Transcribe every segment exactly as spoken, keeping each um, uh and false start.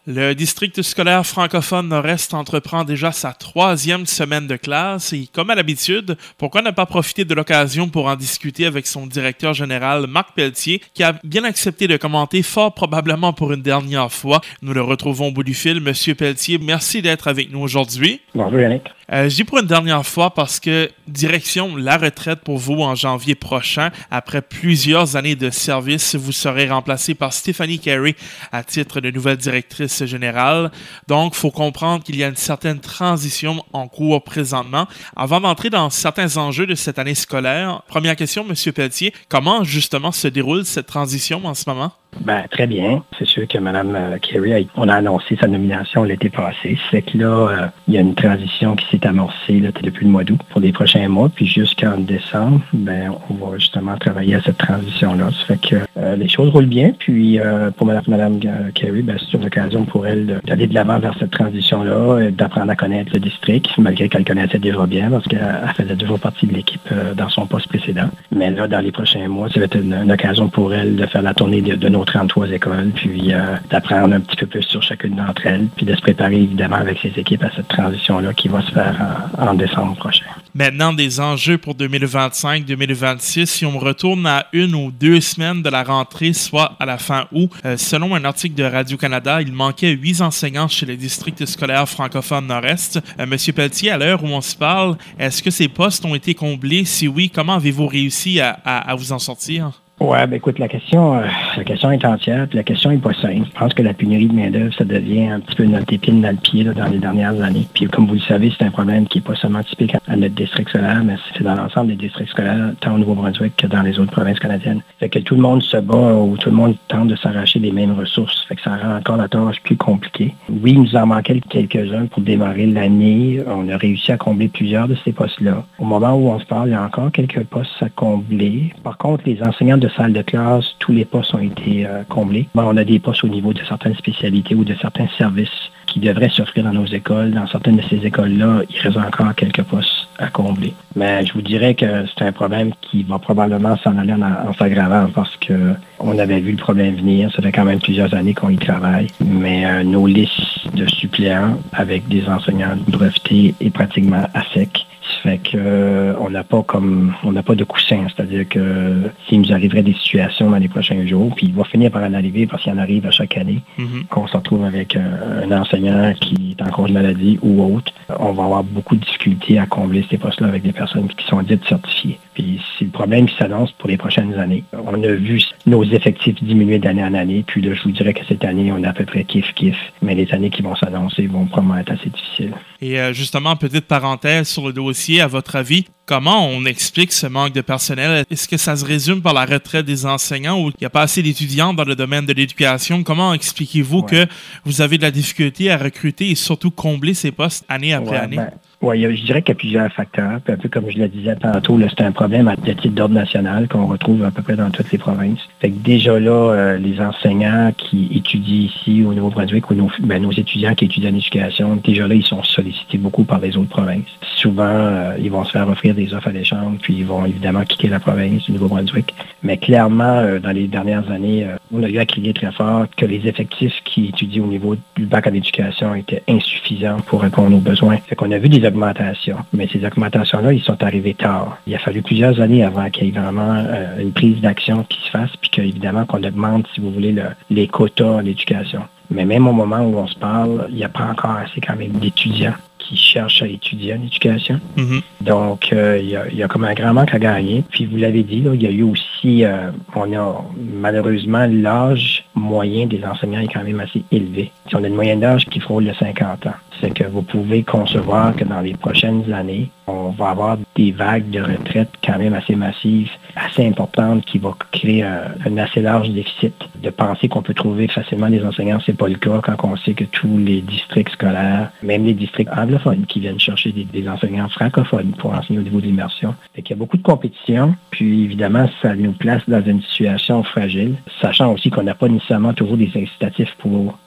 Le district scolaire francophone Nord-Est entreprend déjà sa troisième semaine de classe et, comme à l'habitude, pourquoi ne pas profiter de l'occasion pour en discuter avec son directeur général, Marc Pelletier, qui a bien accepté de commenter fort probablement pour une dernière fois. Nous le retrouvons au bout du fil. Monsieur Pelletier, merci d'être avec nous aujourd'hui. Bonjour Yannick. Euh, je dis pour une dernière fois parce que direction la retraite pour vous en janvier prochain. Après plusieurs années de service, vous serez remplacé par Stéphanie Carey à titre de nouvelle directrice générale. Donc, il faut comprendre qu'il y a une certaine transition en cours présentement. Avant d'entrer dans certains enjeux de cette année scolaire, première question, Monsieur Pelletier, comment justement se déroule cette transition en ce moment? Ben, très bien. C'est sûr que Mme Carey, on a annoncé sa nomination l'été passé. C'est que là, euh, il y a une transition qui s'est amorcée là, depuis le mois d'août pour les prochains mois. Puis jusqu'en décembre, ben, on va justement travailler à cette transition-là. Ça fait que euh, les choses roulent bien. Puis euh, pour Mme, Mme Carey, ben, c'est une occasion pour elle d'aller de l'avant vers cette transition-là, d'apprendre à connaître le district, malgré qu'elle connaissait déjà bien, parce qu'elle faisait toujours partie de l'équipe euh, dans son poste précédent. Mais là, dans les prochains mois, ça va être une, une occasion pour elle de faire la tournée de, de nos trente-trois écoles, puis euh, d'apprendre un petit peu plus sur chacune d'entre elles, puis de se préparer évidemment avec ses équipes à cette transition-là qui va se faire en, en décembre prochain. Maintenant, des enjeux pour deux mille vingt-cinq deux mille vingt-six, si on retourne à une ou deux semaines de la rentrée, soit à la fin août, euh, selon un article de Radio-Canada, il manquait huit enseignants chez le district scolaire francophone Nord-Est. Euh, Monsieur Pelletier, à l'heure où on se parle, est-ce que ces postes ont été comblés? Si oui, comment avez-vous réussi à, à, à vous en sortir? Ouais, ben écoute, la question, euh, la question est entière, puis la question est pas simple. Je pense que la pénurie de main-d'œuvre, ça devient un petit peu notre épine dans le pied là, dans les dernières années. Puis comme vous le savez, c'est un problème qui est pas seulement typique à notre district scolaire, mais c'est dans l'ensemble des districts scolaires, tant au Nouveau-Brunswick que dans les autres provinces canadiennes. Fait que tout le monde se bat ou tout le monde tente de s'arracher les mêmes ressources. Fait que ça rend encore la tâche plus compliquée. Oui, il nous en manquait quelques-uns pour démarrer l'année. On a réussi à combler plusieurs de ces postes-là. Au moment où on se parle, il y a encore quelques postes à combler. Par contre, les enseignants de salle de classe, tous les postes ont été euh, comblés. Bon, on a des postes au niveau de certaines spécialités ou de certains services qui devraient s'offrir dans nos écoles. Dans certaines de ces écoles-là, il reste encore quelques postes à combler. Mais je vous dirais que c'est un problème qui va probablement s'en aller en, en s'aggravant parce que on avait vu le problème venir. Ça fait quand même plusieurs années qu'on y travaille. Mais euh, nos listes de suppléants avec des enseignants brevetés est pratiquement à sec. Ça fait que euh, on n'a pas comme on n'a pas de coussin, c'est-à-dire que s'il nous arriverait des situations dans les prochains jours, puis il va finir par en arriver parce qu'il en arrive à chaque année, mm-hmm. qu'on se retrouve avec euh, un enseignant qui est en cause de maladie ou autre, on va avoir beaucoup de difficultés à combler ces postes-là avec des personnes qui sont dites certifiées. Puis c'est le problème qui s'annonce pour les prochaines années. On a vu nos effectifs diminuer d'année en année, puis là, je vous dirais que cette année, on est à peu près kiff-kiff, mais les années qui vont s'annoncer vont probablement être assez difficiles. Et euh, justement, petite parenthèse sur le dossier, à votre avis, comment on explique ce manque de personnel? Est-ce que ça se résume par la retraite des enseignants ou il n'y a pas assez d'étudiants dans le domaine de l'éducation? Comment expliquez-vous ouais. que vous avez de la difficulté à recruter et surtout combler ces postes année après ouais, année? Ben... Oui, je dirais qu'il y a plusieurs facteurs. Puis un peu comme je le disais tantôt, là, c'est un problème de titre d'ordre national qu'on retrouve à peu près dans toutes les provinces. Fait que déjà là, euh, les enseignants qui étudient ici au Nouveau-Brunswick ou nos, ben, nos étudiants qui étudient en éducation, déjà là, ils sont sollicités beaucoup par les autres provinces. Souvent, euh, ils vont se faire offrir des offres à l'échange, puis ils vont évidemment quitter la province du Nouveau-Brunswick. Mais clairement, euh, dans les dernières années, euh, on a eu à crier très fort que les effectifs qui étudient au niveau du bac en éducation étaient insuffisants pour répondre aux besoins. Fait qu'on a vu des augmentations. Mais ces augmentations-là, ils sont arrivés tard. Il a fallu plusieurs années avant qu'il y ait vraiment euh, une prise d'action qui se fasse, puis qu'évidemment qu'on augmente, si vous voulez, le, les quotas en éducation. Mais même au moment où on se parle, il n'y a pas encore assez quand même d'étudiants qui cherchent à étudier en éducation. Mm-hmm. Donc, euh, il, y a, il y a comme un grand manque à gagner. Puis, vous l'avez dit, là, il y a eu aussi, euh, on a malheureusement, l'âge moyen des enseignants est quand même assez élevé. Si on a une moyenne d'âge qui frôle les cinquante ans, c'est que vous pouvez concevoir que dans les prochaines années, on va avoir des vagues de retraite quand même assez massives, assez importantes, qui vont créer un, un assez large déficit. De penser qu'on peut trouver facilement des enseignants, c'est pas le cas quand on sait que tous les districts scolaires, même les districts anglophones, qui viennent chercher des, des enseignants francophones pour enseigner au niveau de l'immersion. Fait qu'il y a beaucoup de compétition, puis évidemment, ça nous place dans une situation fragile, sachant aussi qu'on n'a pas nécessairement toujours des incitatifs pour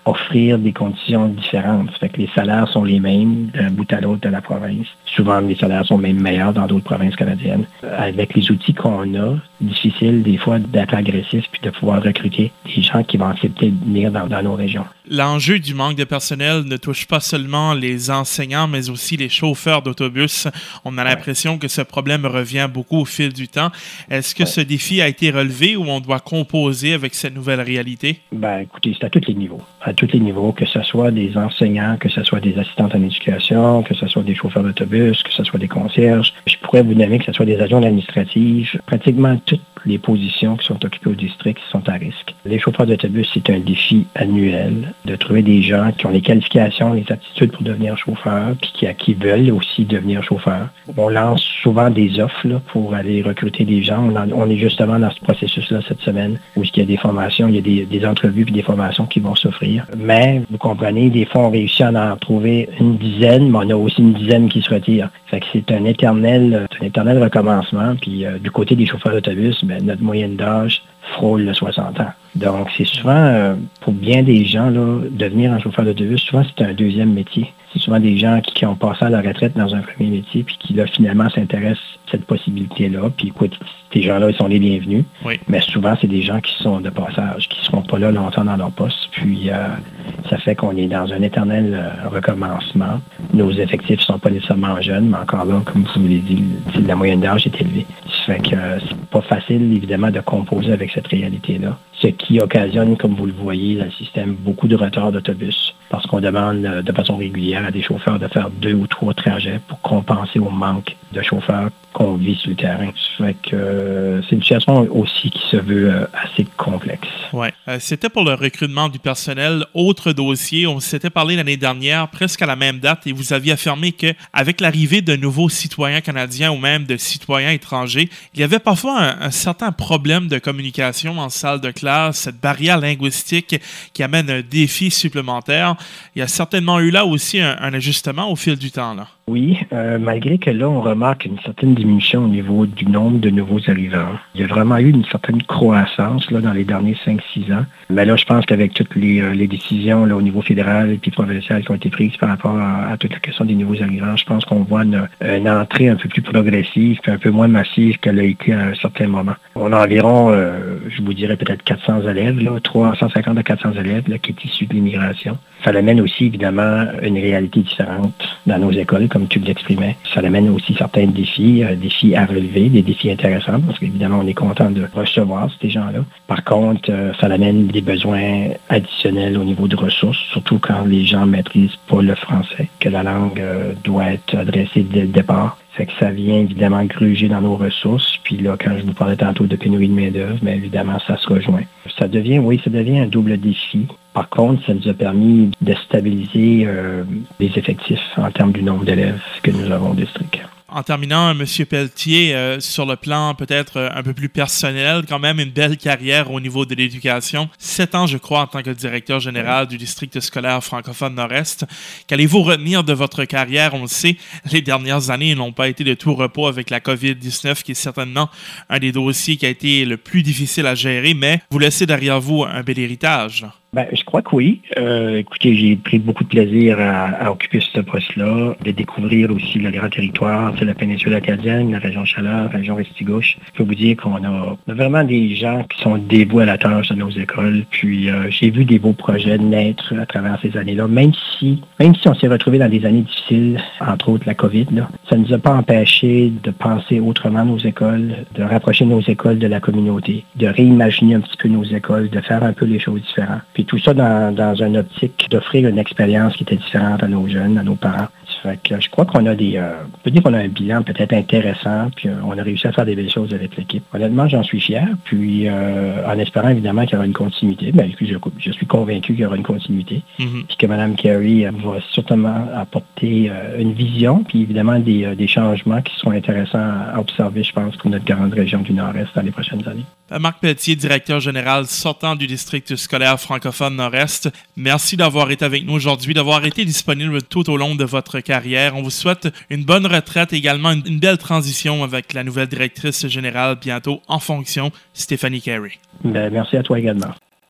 offrir des conditions différentes. Ça fait que les salaires sont les mêmes d'un bout à l'autre de la province. Souvent, les salaires sont même meilleurs dans d'autres provinces canadiennes. Avec les outils qu'on a, difficile des fois d'être agressif puis de pouvoir recruter des gens qui vont accepter de venir dans, dans nos régions. L'enjeu du manque de personnel ne touche pas seulement les enseignants, mais aussi les chauffeurs d'autobus. On a l'impression ouais. que ce problème revient beaucoup au fil du temps. Est-ce que ouais. ce défi a été relevé ou on doit composer avec cette nouvelle réalité? Ben, écoutez, c'est à tous les niveaux. À tous les niveaux, que ce soit des enseignants, que ce soit des assistantes en éducation, que ce soit des chauffeurs d'autobus, que ce soit des concierges. Je pourrais vous nommer que ce soit des agents administratifs. Pratiquement toutes les positions qui sont occupées au district sont à risque. Les chauffeurs d'autobus, c'est un défi annuel de trouver des gens qui ont les qualifications, les aptitudes pour devenir chauffeur, puis qui, qui veulent aussi devenir chauffeur. On lance souvent des offres là, pour aller recruter des gens. On, en, on est justement dans ce processus-là cette semaine où il y a des formations, il y a des, des entrevues puis des formations qui vont s'offrir. Mais, vous comprenez, des fois, on réussit à en trouver une dizaine, mais on a aussi une dizaine qui se retirent. Fait que c'est un éternel, un éternel recommencement. Puis euh, du côté des chauffeurs d'autobus, ben, notre moyenne d'âge frôle le soixante ans. Donc, c'est souvent, euh, pour bien des gens, là, devenir un chauffeur d'autobus, souvent, c'est un deuxième métier. C'est souvent des gens qui, qui ont passé à la retraite dans un premier métier, puis qui, là, finalement, s'intéressent à cette possibilité-là. Puis, écoute, ces gens-là, ils sont les bienvenus. Oui. Mais souvent, c'est des gens qui sont de passage, qui ne seront pas là longtemps dans leur poste. Puis, euh, ça fait qu'on est dans un éternel euh, recommencement. Nos effectifs ne sont pas nécessairement jeunes, mais encore là, comme je vous l'ai dit, la moyenne d'âge est élevée. Ça fait que euh, c'est pas facile, évidemment, de composer avec cette réalité-là. Ce qui occasionne, comme vous le voyez, dans le système, beaucoup de retards d'autobus parce qu'on demande euh, de façon régulière à des chauffeurs de faire deux ou trois trajets pour compenser au manque de chauffeurs qu'on vit sur le terrain. Ça fait que euh, c'est une situation aussi qui se veut euh, assez complexe. Oui. Euh, c'était pour le recrutement du personnel. Autre dossier, on s'était parlé l'année dernière, presque à la même date, et vous aviez affirmé qu'avec l'arrivée de nouveaux citoyens canadiens ou même de citoyens étrangers, il y avait parfois un, un certain problème de communication en salle de classe, cette barrière linguistique qui amène un défi supplémentaire. Il y a certainement eu là aussi un, un ajustement au fil du temps, là. Oui, euh, malgré que là, on remarque une certaine diminution au niveau du nombre de nouveaux arrivants. Il y a vraiment eu une certaine croissance là, dans les derniers cinq six ans. Mais là, je pense qu'avec toutes les, euh, les décisions là, au niveau fédéral et puis provincial qui ont été prises par rapport à, à toute la question des nouveaux arrivants, je pense qu'on voit une, une entrée un peu plus progressive et un peu moins massive qu'elle a été à un certain moment. On a environ, euh, je vous dirais peut-être quatre cents élèves, là, trois cent cinquante à quatre cents élèves là, qui est issus de l'immigration. Ça amène aussi, évidemment, une réalité différente dans nos écoles, comme tu l'exprimais. Ça amène aussi certains défis, euh, défis à relever, des défis intéressants, parce qu'évidemment, on est content de recevoir ces gens-là. Par contre, euh, ça amène des besoins additionnels au niveau de ressources, surtout quand les gens ne maîtrisent pas le français, que la langue euh, doit être adressée dès le départ. Fait que ça vient évidemment gruger dans nos ressources. Puis là, quand je vous parlais tantôt de pénurie de main-d'œuvre, bien évidemment, ça se rejoint. Ça devient, oui, ça devient un double défi. Par contre, ça nous a permis de stabiliser euh, les effectifs en termes du nombre d'élèves que nous avons au district. En terminant, M. Pelletier, euh, sur le plan peut-être euh, un peu plus personnel, quand même une belle carrière au niveau de l'éducation. Sept ans, je crois, en tant que directeur général du district scolaire francophone Nord-Est. Qu'allez-vous retenir de votre carrière? On le sait, les dernières années n'ont pas été de tout repos avec la covid dix-neuf, qui est certainement un des dossiers qui a été le plus difficile à gérer, mais vous laissez derrière vous un bel héritage. Ben, je crois que oui. Euh, écoutez, j'ai pris beaucoup de plaisir à, à occuper ce poste-là, de découvrir aussi le grand territoire, c'est la péninsule acadienne, la région Chaleur, la région Restigouche. Je peux vous dire qu'on a, on a vraiment des gens qui sont dévoués à la tâche de nos écoles. Puis euh, j'ai vu des beaux projets naître à travers ces années-là, même si, même si on s'est retrouvés dans des années difficiles, entre autres la COVID, là, ça ne nous a pas empêché de penser autrement nos écoles, de rapprocher nos écoles de la communauté, de réimaginer un petit peu nos écoles, de faire un peu les choses différentes. Puis tout ça dans, dans une optique d'offrir une expérience qui était différente à nos jeunes, à nos parents. Ça fait que je crois qu'on a des... Euh, on peut dire qu'on a un bilan peut-être intéressant, puis euh, on a réussi à faire des belles choses avec l'équipe. Honnêtement, j'en suis fier, puis euh, en espérant évidemment qu'il y aura une continuité. Bien, je, je suis convaincu qu'il y aura une continuité, mm-hmm. puis que Mme Carey euh, va certainement apporter euh, une vision, puis évidemment des, euh, des changements qui seront intéressants à observer, je pense, pour notre grande région du Nord-Est dans les prochaines années. Marc Pelletier, directeur général sortant du district scolaire francophone Nord-Est. Merci d'avoir été avec nous aujourd'hui, d'avoir été disponible tout au long de votre carrière. On vous souhaite une bonne retraite et également une, une belle transition avec la nouvelle directrice générale bientôt en fonction, Stéphanie Carey. Ben, merci à toi également.